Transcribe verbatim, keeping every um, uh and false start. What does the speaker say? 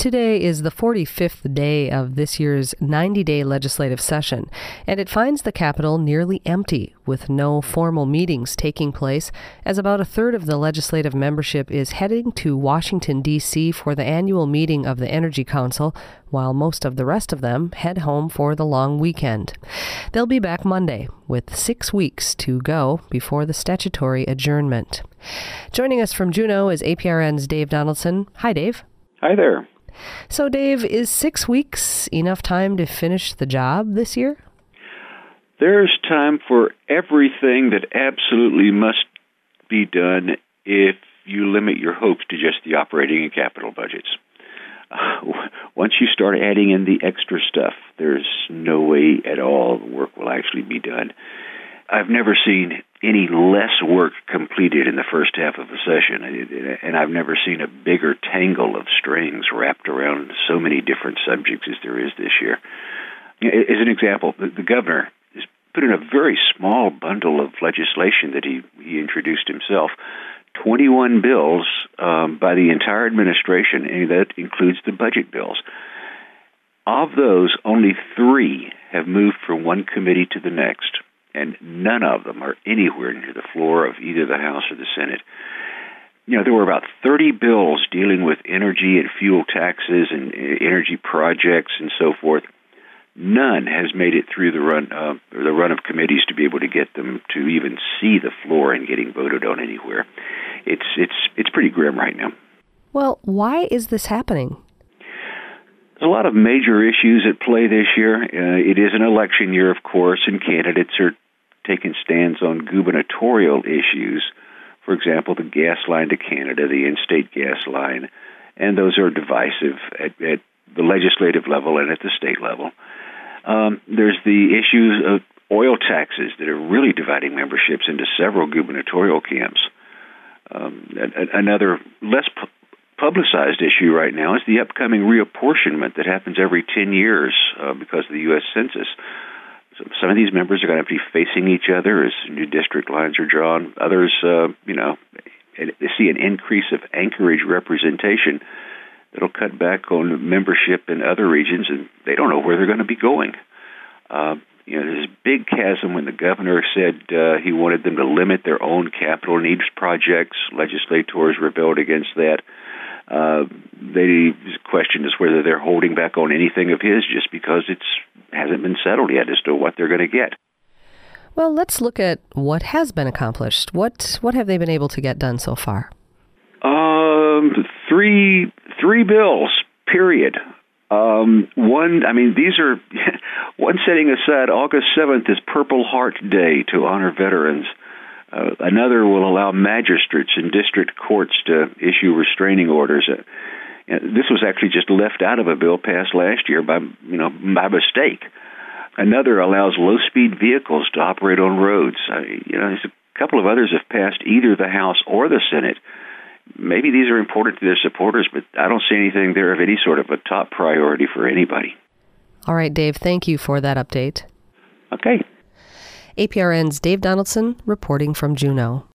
Today is the forty-fifth day of this year's ninety-day legislative session, and it finds the Capitol nearly empty, with no formal meetings taking place, as about a third of the legislative membership is heading to Washington, D C for the annual meeting of the Energy Council, while most of the rest of them head home for the long weekend. They'll be back Monday, with six weeks to go before the statutory adjournment. Joining us from Juneau is A P R N's Dave Donaldson. Hi, Dave. Hi there. So, Dave, is six weeks enough time to finish the job this year? There's time for everything that absolutely must be done if you limit your hopes to just the operating and capital budgets. Uh, once you start adding in the extra stuff, there's no way at all the work will actually be done. I've never seen any less work completed in the first half of a session, and I've never seen a bigger tangle of strings wrapped around so many different subjects as there is this year. As an example, the governor has put in a very small bundle of legislation that he, he introduced himself, twenty-one bills um, by the entire administration, and that includes the budget bills. Of those, only three have moved from one committee to the next, and none of them are anywhere near the floor of either the House or the Senate. You know, there were about thirty bills dealing with energy and fuel taxes and energy projects and so forth. None has made it through the run, uh, the run of committees to be able to get them to even see the floor and getting voted on anywhere. It's it's it's pretty grim right now. Well, why is this happening? There's a lot of major issues at play this year. Uh, it is an election year, of course, and candidates are taking stands on gubernatorial issues. For example, the gas line to Canada, the in-state gas line, and those are divisive at, at the legislative level and at the state level. Um, there's the issues of oil taxes that are really dividing memberships into several gubernatorial camps. Um, another less pu- publicized issue right now is the upcoming reapportionment that happens every ten years uh, because of the U S Census. So some of these members are going to have to be facing each other as new district lines are drawn. Others, uh, you know, they see an increase of anchorage representation that'll cut back on membership in other regions, and they don't know where they're going to be going. Uh, you know, there's a big chasm when the governor said uh, he wanted them to limit their own capital needs projects. Legislators rebelled against that. Uh, the question is whether they're holding back on anything of his just because it's hasn't been settled yet as to what they're going to get. Well, let's look at what has been accomplished. What what have they been able to get done so far? Um, three three bills. Period. Um, one. I mean, these are one setting aside. August seventh is Purple Heart Day to honor veterans. Uh, another will allow magistrates and district courts to issue restraining orders. Uh, this was actually just left out of a bill passed last year by, you know, by mistake. Another allows low-speed vehicles to operate on roads. Uh, you know, there's a couple of others have passed either the House or the Senate. Maybe these are important to their supporters, but I don't see anything there of any sort of a top priority for anybody. All right, Dave, thank you for that update. Okay. A P R N's Dave Donaldson reporting from Juneau.